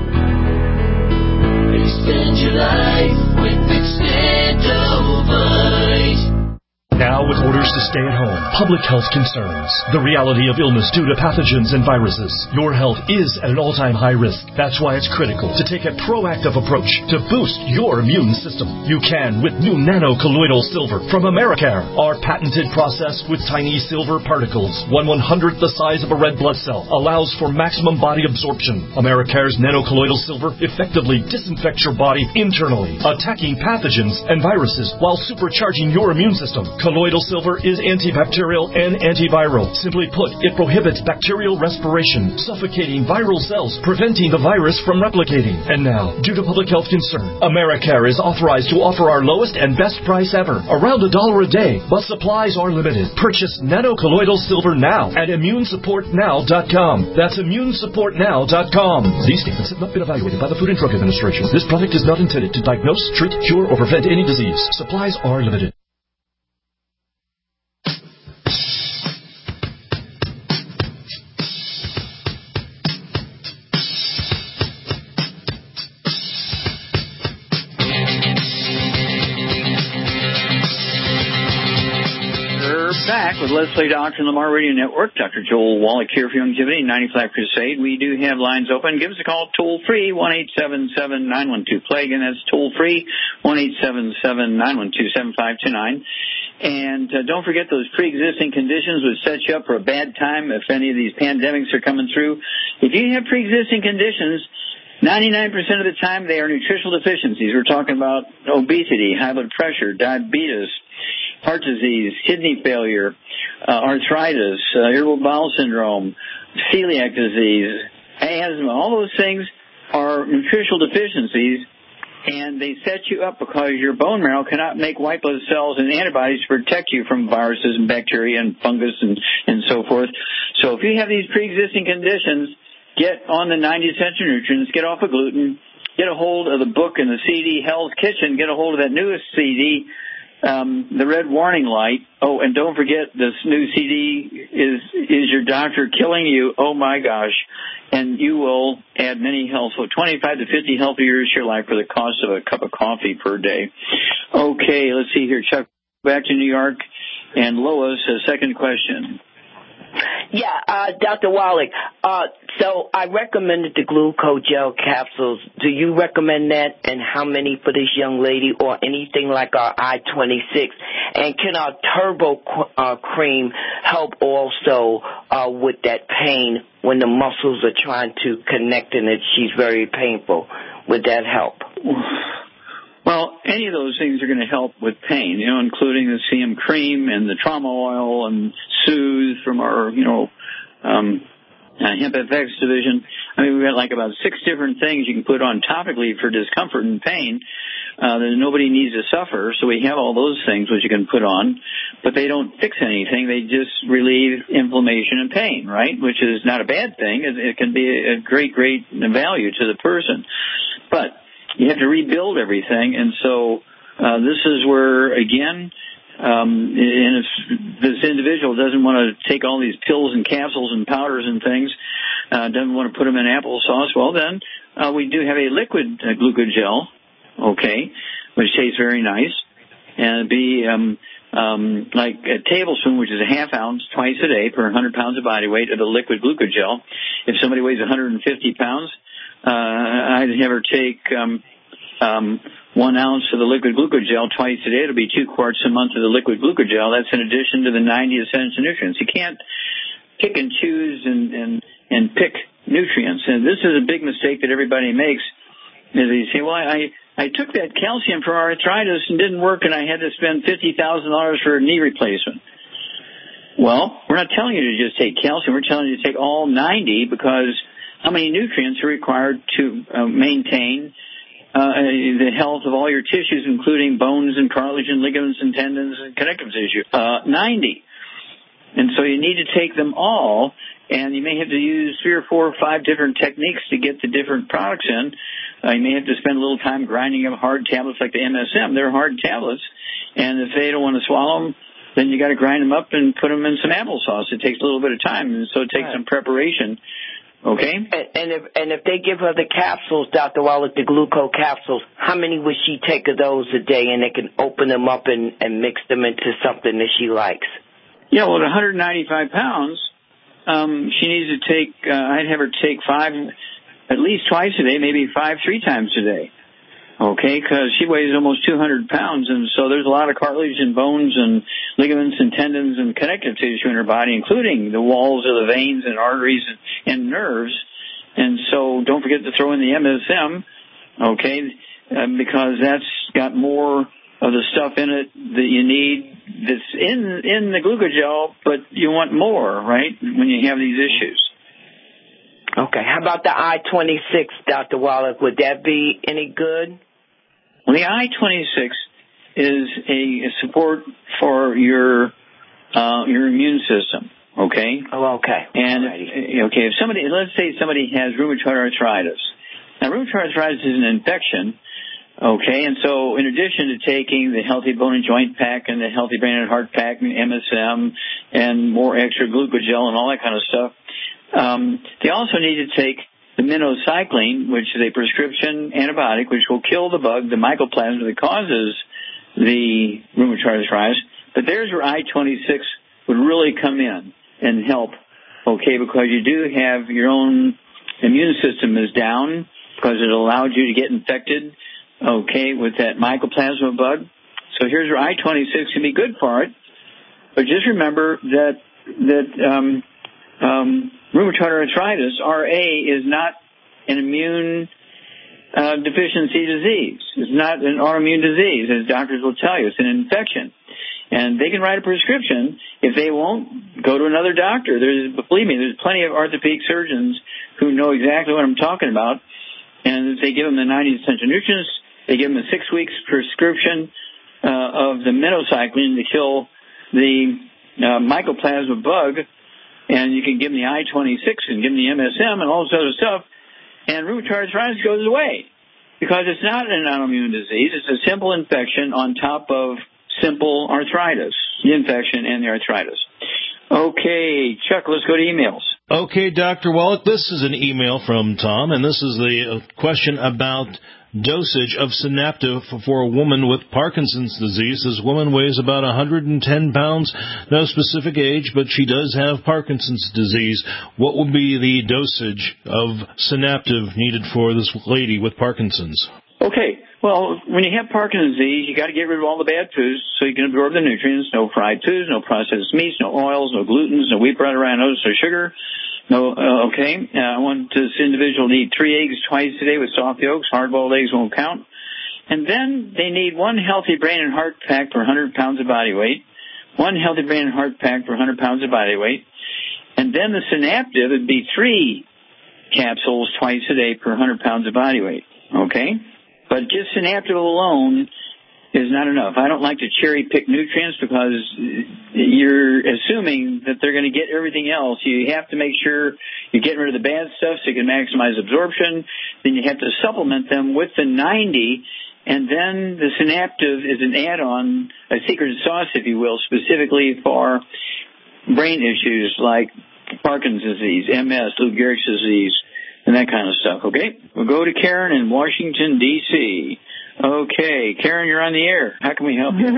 Extend your life with Extendivite.
Now with orders to stay at home, public health concerns, the reality of illness due to pathogens and viruses, your health is at an all-time high risk. That's why it's critical to take a proactive approach to boost your immune system. You can with new nano-colloidal silver from Americare. Our patented process with tiny silver particles, one one-hundredth the size of a red blood cell, allows for maximum body absorption. Americare's nano-colloidal silver effectively disinfects your body internally, attacking pathogens and viruses while supercharging your immune system. Colloidal silver is antibacterial and antiviral. Simply put, it prohibits bacterial respiration, suffocating viral cells, preventing the virus from replicating. And now, due to public health concern, Americare is authorized to offer our lowest and best price ever, around a dollar a day, but supplies are limited. Purchase nano-colloidal silver now at immune support now dot com. That's immune support now dot com. These statements have not been evaluated by the Food and Drug Administration. This product is not intended to diagnose, treat, cure, or prevent any disease. Supplies are limited.
Back with Let's Play Doctor and Lamar Radio Network. Doctor Joel Wallach here for Youngevity, ninety-five Crusade. We do have lines open. Give us a call toll-free, one eight seven seven, nine one two, play. Again, that's toll-free, one eight seven seven, nine one two, seven five two nine. And uh, don't forget those pre-existing conditions would set you up for a bad time if any of these pandemics are coming through. If you have pre-existing conditions, ninety-nine percent of the time they are nutritional deficiencies. We're talking about obesity, high blood pressure, diabetes, heart disease, kidney failure, uh, arthritis, uh, irritable bowel syndrome, celiac disease, asthma. All those things are nutritional deficiencies. And they set you up because your bone marrow cannot make white blood cells and antibodies to protect you from viruses and bacteria and fungus and, and so forth. So if you have these pre-existing conditions, get on the ninety essential nutrients, get off of gluten, get a hold of the book in the C D Hell's Kitchen, get a hold of that newest C D, um, the Red Warning Light. Oh, and don't forget this new C D is is your doctor killing you? Oh my gosh. And you will add many health, so twenty-five to fifty healthy years to your life for the cost of a cup of coffee per day. Okay, let's see here. Chuck, back to New York. And Lois, a second question.
Yeah, uh, Doctor Wallach, uh, so I recommended the glucogel capsules. Do you recommend that, and how many for this young lady, or anything like our I twenty-six? And can our turbo uh, cream help also uh, with that pain when the muscles are trying to connect and it, she's very painful? Would that help?
Well, any of those things are going to help with pain, you know, including the C M cream and the trauma oil and Soothe from our, you know, um, uh, Hemp F X division. I mean, we've got like about six different things you can put on topically for discomfort and pain uh, that nobody needs to suffer. So we have all those things which you can put on, but they don't fix anything. They just relieve inflammation and pain, right, which is not a bad thing. It, it can be a great, great value to the person. But you have to rebuild everything, and so uh, this is where, again, um, and if this individual doesn't want to take all these pills and capsules and powders and things, uh, doesn't want to put them in applesauce, well, then uh, we do have a liquid uh, glucogel, okay, which tastes very nice, and it'd be um, um, like a tablespoon, which is a half ounce twice a day per one hundred pounds of body weight of the liquid glucogel. If somebody weighs one hundred fifty pounds, Uh, I'd have her take um, um, one ounce of the liquid glucogel twice a day. It'll be two quarts a month of the liquid glucogel. That's in addition to the ninety essential nutrients. You can't pick and choose and, and, and pick nutrients. And this is a big mistake that everybody makes, is they say, well, I, I took that calcium for arthritis and didn't work, and I had to spend fifty thousand dollars for a knee replacement. Well, we're not telling you to just take calcium. We're telling you to take all ninety, because how many nutrients are required to uh, maintain uh, the health of all your tissues, including bones and cartilage and ligaments and tendons and connective tissue? Uh, ninety. And so you need to take them all, and you may have to use three or four or five different techniques to get the different products in. Uh, you may have to spend a little time grinding up hard tablets like the M S M. They're hard tablets, and if they don't want to swallow them, then you got to grind them up and put them in some applesauce. It takes a little bit of time, and so it takes right. some preparation. Okay.
And, and if and if they give her the capsules, Doctor Wallach, the glucose capsules, how many would she take of those a day, and they can open them up and, and mix them into something that she likes?
Yeah, well, at one hundred ninety-five pounds, um, she needs to take, uh, I'd have her take five, at least twice a day, maybe five, three times a day. Okay, because she weighs almost two hundred pounds, and so there's a lot of cartilage and bones and ligaments and tendons and connective tissue in her body, including the walls of the veins and arteries and, and nerves. And so don't forget to throw in the M S M, okay, uh, because that's got more of the stuff in it that you need that's in in the glucogel, but you want more, right, when you have these issues.
Okay, how about the I twenty-six, Doctor Wallach? Would that be any good?
Well, the I twenty-six is a support for your uh, your immune system, okay?
Oh, okay.
And, if, okay, if somebody, let's say somebody has rheumatoid arthritis. Now, rheumatoid arthritis is an infection, okay? And so in addition to taking the Healthy Bone and Joint Pack and the Healthy Brain and Heart Pack and M S M and more extra glucogel and all that kind of stuff, um, they also need to take the minocycline, which is a prescription antibiotic, which will kill the bug, the mycoplasma that causes the rheumatoid arthritis. But there's where I twenty-six would really come in and help, okay, because you do have your own immune system is down because it allowed you to get infected, okay, with that mycoplasma bug. So here's where I twenty-six can be good for it. But just remember that that um, um, rheumatoid arthritis, R A, is not an immune uh, deficiency disease. It's not an autoimmune disease, as doctors will tell you. It's an infection. And they can write a prescription. If they won't, go to another doctor. There's, believe me, there's plenty of orthopedic surgeons who know exactly what I'm talking about. And they give them the ninety essential nutrients. They give them a six weeks prescription uh, of the minocycline to kill the uh, mycoplasma bug. And you can give them the I twenty-six and give them the M S M and all this other stuff. And rheumatoid arthritis goes away because it's not an autoimmune disease. It's a simple infection on top of simple arthritis, the infection and the arthritis. Okay, Chuck, let's go to emails.
Okay, Doctor Wallach, this is an email from Tom, and this is the question about dosage of Synaptive for a woman with Parkinson's disease. This woman weighs about one hundred ten pounds, no specific age, but she does have Parkinson's disease. What would be the dosage of Synaptive needed for this lady with Parkinson's?
Okay. Well, when you have Parkinson's disease, you got to get rid of all the bad foods so you can absorb the nutrients. No fried foods, no processed meats, no oils, no glutens, no wheat bread, no sugar. No, uh, okay. Uh, I want this individual to eat three eggs twice a day with soft yolks. Hard-boiled eggs won't count. And then they need one healthy brain and heart pack per one hundred pounds of body weight. One healthy brain and heart pack per one hundred pounds of body weight. And then the Synaptive would be three capsules twice a day per one hundred pounds of body weight. Okay? But just Synaptive alone is not enough. I don't like to cherry-pick nutrients because you're assuming that they're going to get everything else. You have to make sure you're getting rid of the bad stuff so you can maximize absorption. Then you have to supplement them with the ninety, and then the Synaptive is an add-on, a secret sauce, if you will, specifically for brain issues like Parkinson's disease, M S, Lou Gehrig's disease, and that kind of stuff, okay? We'll go to Karen in Washington, D C Okay, Karen, you're on the air. How can we help you?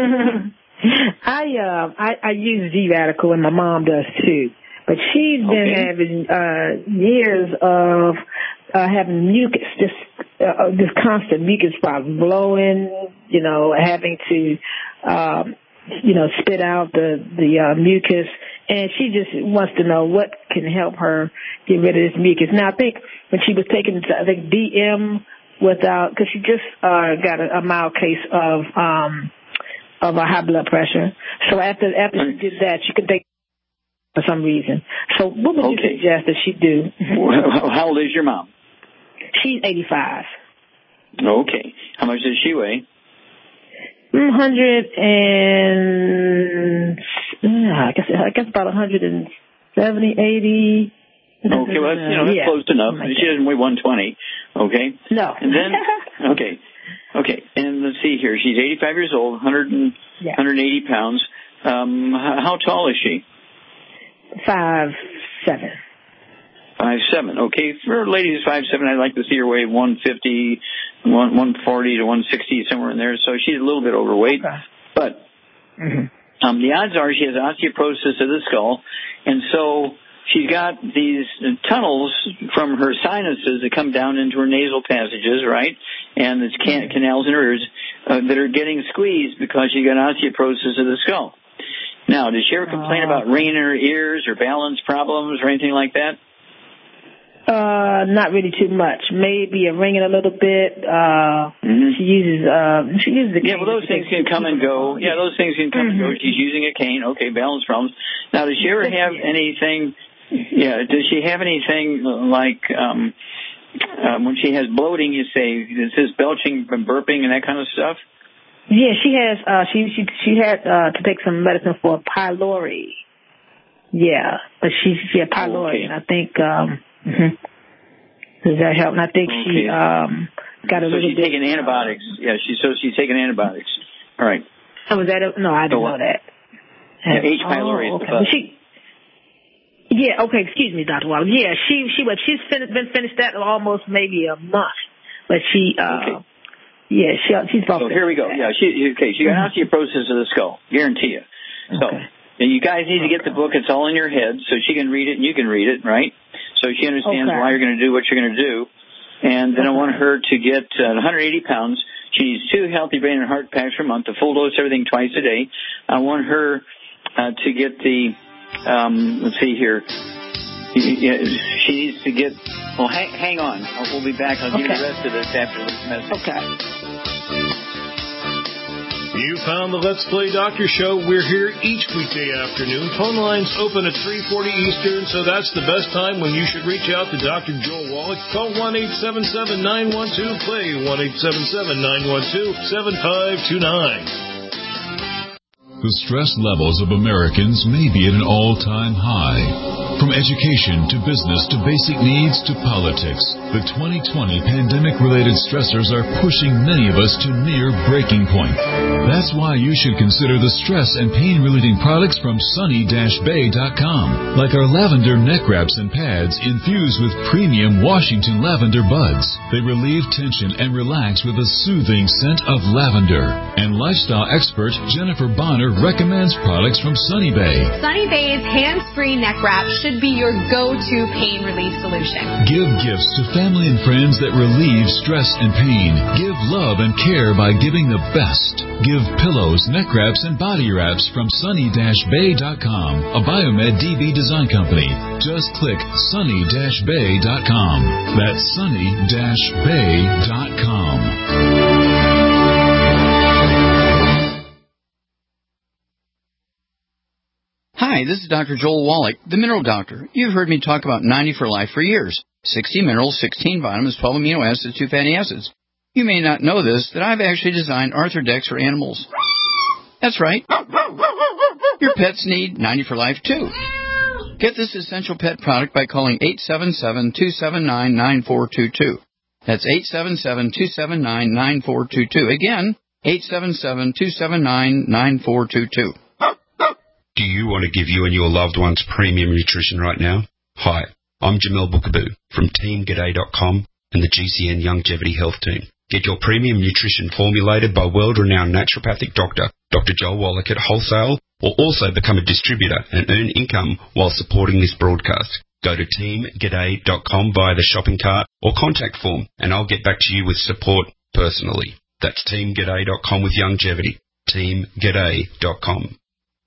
I, uh, I I use Z-Radical, and my mom does too. But she's been okay. having uh, years of uh, having mucus, just uh, this constant mucus problem, blowing, you know, having to, um, you know, spit out the, the uh, mucus. And she just wants to know what can help her get rid of this mucus. Now, I think when she was taking, I think, D M without, because she just uh, got a, a mild case of um, of a high blood pressure. So after after she did that, she could take for some reason. So what would okay. you suggest that she do?
Well, how old is your mom?
She's eighty-five.
Okay. How much does she weigh?
one hundred and I guess I guess about one hundred seventy, eighty.
Okay, well, that's, you know, that's yeah. close enough. Like she doesn't weigh one hundred twenty, okay?
No.
And then, okay, okay, and let's see here. She's eighty-five years old, one hundred, yeah. one hundred eighty pounds. Um, how tall is she?
Five seven.
Five seven. Okay, for a lady who's five seven, I'd like to see her weigh one fifty, one one forty to one sixty, somewhere in there. So she's a little bit overweight, okay. but
mm-hmm.
um, the odds are she has osteoporosis of the skull, and so she's got these tunnels from her sinuses that come down into her nasal passages, right? And there's can- canals in her ears uh, that are getting squeezed because she got osteoporosis of the skull. Now, does she ever complain uh, about ringing in her ears or balance problems or anything like that?
Uh, not really too much. Maybe a ringing a little bit. Uh, mm-hmm. She uses, uh, she uses the cane.
Yeah, well, those things can come and go. Yeah, those things can come mm-hmm. and go. She's using a cane. Okay, balance problems. Now, does she ever have anything, yeah, does she have anything like, um, uh, when she has bloating, you say, is this belching from burping and that kind of stuff?
Yeah, she has, uh, she, she, she had, uh, to take some medicine for pylori. Yeah, but she, she had pylori, okay. and I think, um, mm-hmm. does that help? And I think okay. she, um, got a
so
little
she's
bit.
taking antibiotics. Yeah, she, so she's taking antibiotics. All right.
Oh, was that, a, no, I didn't so, know that.
Yeah, H. pylori
oh,
is the
okay. she, Yeah, okay, excuse me, Doctor Wallace. Yeah, she, she, but she's fin- been finished that almost maybe a month. But she, uh, okay. Yeah, she, she's about
So here we go. Yeah, she okay. She got mm-hmm. osteoporosis of the skull. Guarantee you. So
okay.
and you guys need to get the book. It's all in your head, so she can read it and you can read it, right? So she understands
okay.
why you're going to do what you're going to do. And then I want her to get uh, one hundred eighty pounds. She needs two healthy brain and heart packs per month, a full dose, everything twice a day. I want her uh, to get the, um, let's see here. She needs to get, well, hang, hang on. We'll be back. I'll give okay. you the rest of this after this message.
Okay.
You found the Let's Play Doctor Show. We're here each weekday afternoon. Phone lines open at three forty Eastern, so that's the best time when you should reach out to Doctor Joel Wallach. Call one eight seven seven, nine one two, play, one eight seven seven, nine one two, seven five two nine.
The stress levels of Americans may be at an all-time high. From education to business to basic needs to politics, the twenty twenty pandemic-related stressors are pushing many of us to near breaking point. That's why you should consider the stress and pain-relieving products from sunny dash bay dot com, like our lavender neck wraps and pads infused with premium Washington lavender buds. They relieve tension and relax with a soothing scent of lavender. And lifestyle expert Jennifer Bonner recommends products from Sunny Bay.
Sunny Bay's hands-free neck wrap should be your go-to pain relief solution.
Give gifts to family and friends that relieve stress and pain. Give love and care by giving the best. Give pillows, neck wraps, and body wraps from sunny dash bay dot com, a Biomed D B design company. Just click sunny dash bay dot com. That's sunny dash bay dot com.
Hi, this is Doctor Joel Wallach, the Mineral Doctor. You've heard me talk about ninety for Life for years. sixty minerals, sixteen vitamins, twelve amino acids, two fatty acids. You may not know this, that I've actually designed Arthrodex for animals. That's right. Your pets need ninety for Life, too. Get this essential pet product by calling eight seven seven, two seven nine, nine four two two. That's eight seven seven, two seven nine, nine four two two. Again, eight seven seven, two seven nine, nine four two two.
Do you want to give you and your loved ones premium nutrition right now? Hi, I'm Jamel Bookaboo from team g'day dot com and the G C N Longevity Health Team. Get your premium nutrition formulated by world-renowned naturopathic doctor, Doctor Joel Wallach at wholesale, or also become a distributor and earn income while supporting this broadcast. Go to team g'day dot com via the shopping cart or contact form, and I'll get back to you with support personally. That's team g'day dot com with longevity. team g'day dot com.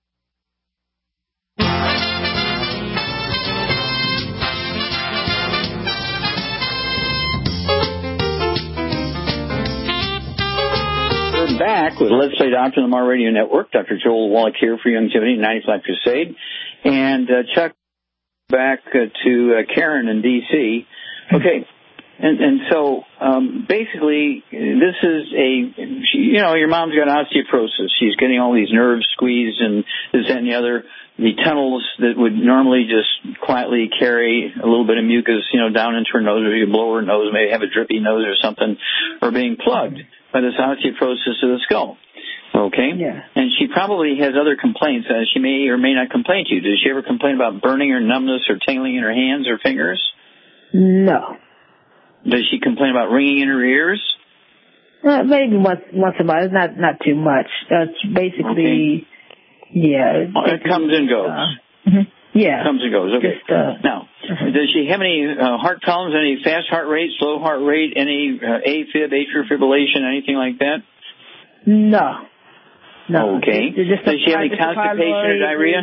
Back with Let's Play Doctor on the Mar Radio Network. Doctor Joel Wallach here for Longevity ninety-five Crusade. And uh, Chuck, back uh, to uh, Karen in D C Okay, and, and so um, basically this is a, she, you know, your mom's got osteoporosis. She's getting all these nerves squeezed and this, that, and the other. The tunnels that would normally just quietly carry a little bit of mucus, you know, down into her nose, or you blow her nose, maybe have a drippy nose or something, are being plugged by this osteoporosis of the skull. Okay?
Yeah.
And she probably has other complaints. Uh, she may or may not complain to you. Does she ever complain about burning or numbness or tingling in her hands or fingers?
No.
Does she complain about ringing in her ears?
Uh, maybe once once a month. Not not too much. Uh, it's basically, okay. yeah. It's
well, it comes and goes.
Uh, mm-hmm. Yeah.
It comes and goes. Okay.
Just, uh,
now,
uh-huh.
does she have any uh, heart problems, any fast heart rate, slow heart rate, any uh, AFib, atrial fibrillation, anything like that?
No. No.
Okay.
Just, just
does she have any constipation or diarrhea?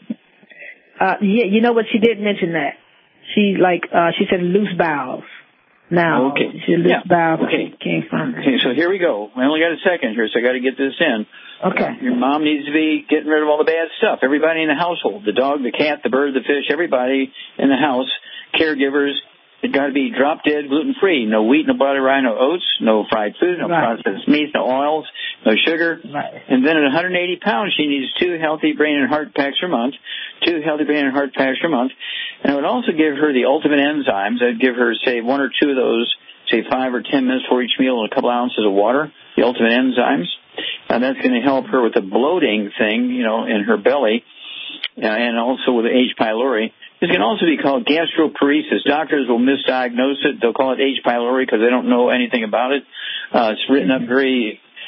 Uh, yeah, you know what? She did mention that. She, like, uh, she said loose bowels. Now,
okay.
she loose
yeah.
bowels
okay.
came from.
Okay, so here we go. I only got a second here, so I got to get this in.
Okay.
Your mom needs to be getting rid of all the bad stuff. Everybody in the household, the dog, the cat, the bird, the fish, everybody in the house, caregivers, it got to be drop dead, gluten free. No wheat, no butter, rye, no oats, no fried food, no
right.
processed meats, no oils, no sugar.
Right.
And then at one hundred eighty pounds, she needs two healthy brain and heart packs per month. Two healthy brain and heart packs per month. And I would also give her the ultimate enzymes. I'd give her, say, one or two of those, say five or ten minutes for each meal and a couple ounces of water, the ultimate enzymes. And that's going to help her with the bloating thing, you know, in her belly, uh, and also with H. pylori. This can also be called gastroparesis. Doctors will misdiagnose it. They'll call it H. pylori because they don't know anything about it. Uh, it's written up very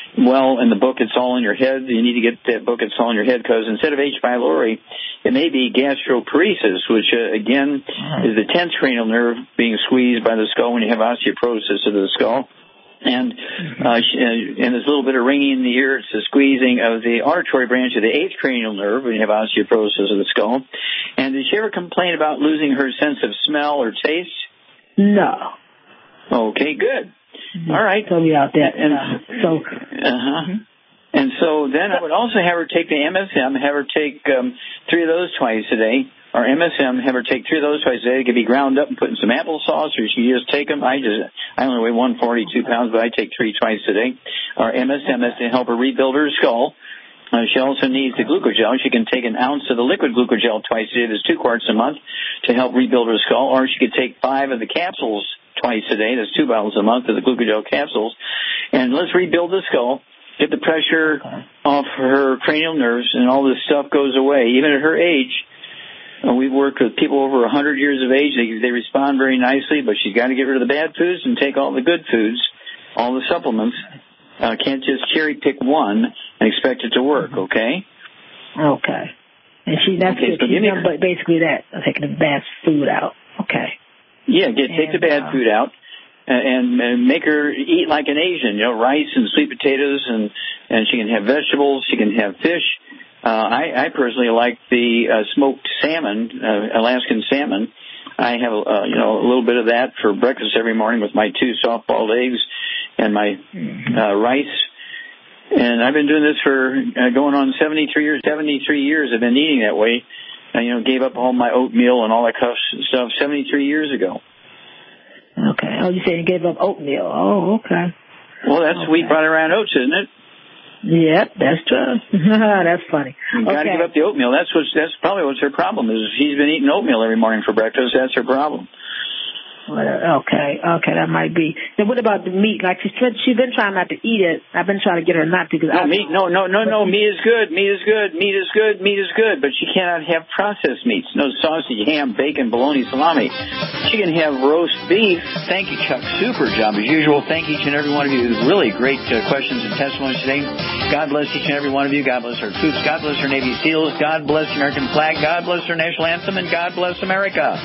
well, in the book, It's All in Your Head. You need to get that book, It's All in Your Head, because instead of H. pylori, it may be gastroparesis, which, uh, again, is the tenth cranial nerve being squeezed by the skull when you have osteoporosis of the skull. And uh, and there's a little bit of ringing in the ear. It's the squeezing of the auditory branch of the eighth cranial nerve when you have osteoporosis of the skull. And did she ever complain about losing her sense of smell or taste?
No.
Okay, good. All right.
Tell me about that.
And
uh, so,
uh-huh. And so then I would also have her take the M S M, have her take um, three of those twice a day, or M S M, have her take three of those twice a day. It could be ground up and put in some applesauce, or she can just take them. I just, I only weigh one hundred forty-two pounds, but I take three twice a day. Our M S M is to help her rebuild her skull. Uh, she also needs the glucogel. She can take an ounce of the liquid glucogel twice a day. There's two quarts a month to help rebuild her skull, or she could take five of the capsules twice a day. There's two bottles a month of the glucogel capsules. And let's rebuild the skull, get the pressure okay. off her cranial nerves, and all this stuff goes away. Even at her age, uh, we've worked with people over one hundred years of age. They, they respond very nicely, but she's got to get rid of the bad foods and take all the good foods, all the supplements. Uh, can't just cherry pick one and expect it to work, okay?
Okay. And she, that's
okay,
it.
So
She's done, but basically that, taking the bad food out. Okay.
Yeah, get, take
and,
the bad
uh,
food out and, and make her eat like an Asian, you know, rice and sweet potatoes, and, and she can have vegetables, she can have fish. Uh, I, I personally like the uh, smoked salmon, uh, Alaskan salmon. I have, uh, you know, a little bit of that for breakfast every morning with my two soft-boiled eggs and my uh, rice. And I've been doing this for uh, going on seventy-three years. seventy-three years I've been eating that way. I, you know, gave up all my oatmeal and all that stuff seventy-three years ago.
Okay. Oh, you said you gave up oatmeal. Oh, okay.
Well, that's
okay.
wheat brought around oats, isn't it?
Yep, that's true. That's funny.
You got to
okay.
give up the oatmeal. That's what's that's probably what's her problem is. She's been eating oatmeal every morning for breakfast. That's her problem.
Well, okay, okay, that might be. Then what about the meat? Like she's she's been trying not to eat it. I've been trying to get her not to. Cause
no
I,
meat. No, no, no, no. Meat is good. Meat is good. Meat is good. Meat is good. But she cannot have processed meats. No sausage, ham, bacon, bologna, salami. She can have roast beef. Thank you, Chuck. Super job as usual. Thank each and every one of you. Really great uh, questions and testimonies today. God bless each and every one of you. God bless our troops. God bless our Navy SEALs. God bless the American flag. God bless our national anthem. And God bless America.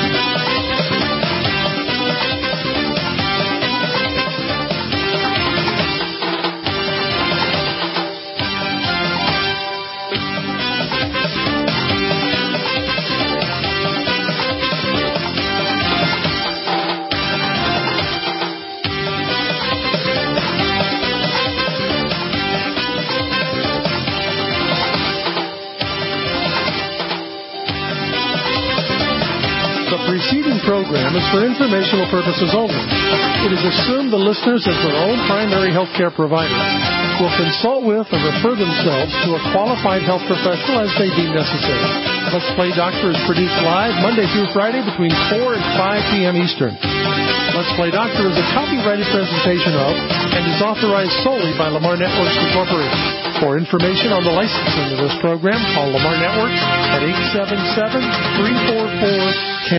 Program is for informational purposes only. It is assumed the listeners, as their own primary health care provider, will consult with or refer themselves to a qualified health professional as they deem necessary. Let's Play Doctor is produced live Monday through Friday between four and five p.m. Eastern. Let's Play Doctor is a copyrighted presentation of and is authorized solely by Lamar Networks Incorporated. For information on the licensing of this program, call Lamar Networks at eight seven seven, three four four, K.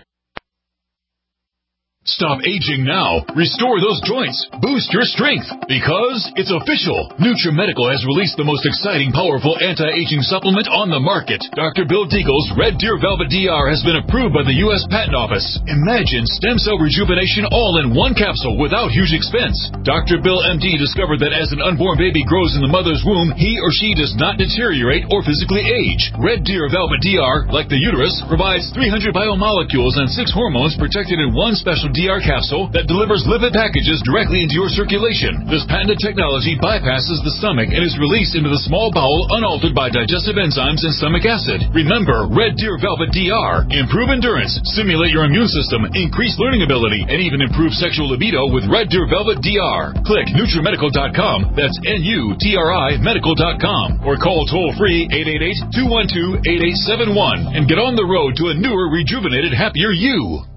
Stop aging now. Restore those joints. Boost your strength. Because it's official. NutriMedical has released the most exciting, powerful anti-aging supplement on the market. Doctor Bill Deagle's Red Deer Velvet D R has been approved by the U S Patent Office. Imagine stem cell rejuvenation all in one capsule without huge expense. Doctor Bill M D discovered that as an unborn baby grows in the mother's womb, he or she does not deteriorate or physically age. Red Deer Velvet D R, like the uterus, provides three hundred biomolecules and six hormones protected in one special D R capsule that delivers lipid packages directly into your circulation. This patented technology bypasses the stomach and is released into the small bowel unaltered by digestive enzymes and stomach acid. Remember, Red Deer Velvet D R. Improve endurance, stimulate your immune system, increase learning ability, and even improve sexual libido with Red Deer Velvet D R. Click NutriMedical dot com. That's N U T R I medical dot com. Or call toll-free eight eight eight, two one two, eight eight seven one and get on the road to a newer, rejuvenated, happier you.